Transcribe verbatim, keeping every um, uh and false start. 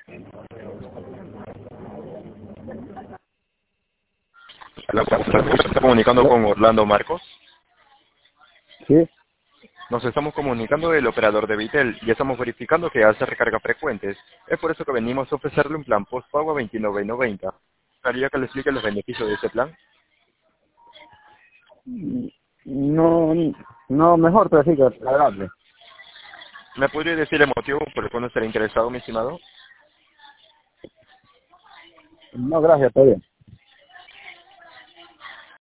Hola, ¿se está comunicando con Orlando Marcos? Sí, Nos estamos comunicando del operador de Vitel y estamos verificando que hace recargas frecuentes. Es por eso que venimos a ofrecerle un plan postpago a veintinueve noventa. ¿Haría que le explique los beneficios de este plan? no, no, mejor, pero sí que agradable. ¿Me podría decir el motivo por el cual no estaría interesado, mi estimado? No, gracias, está bien.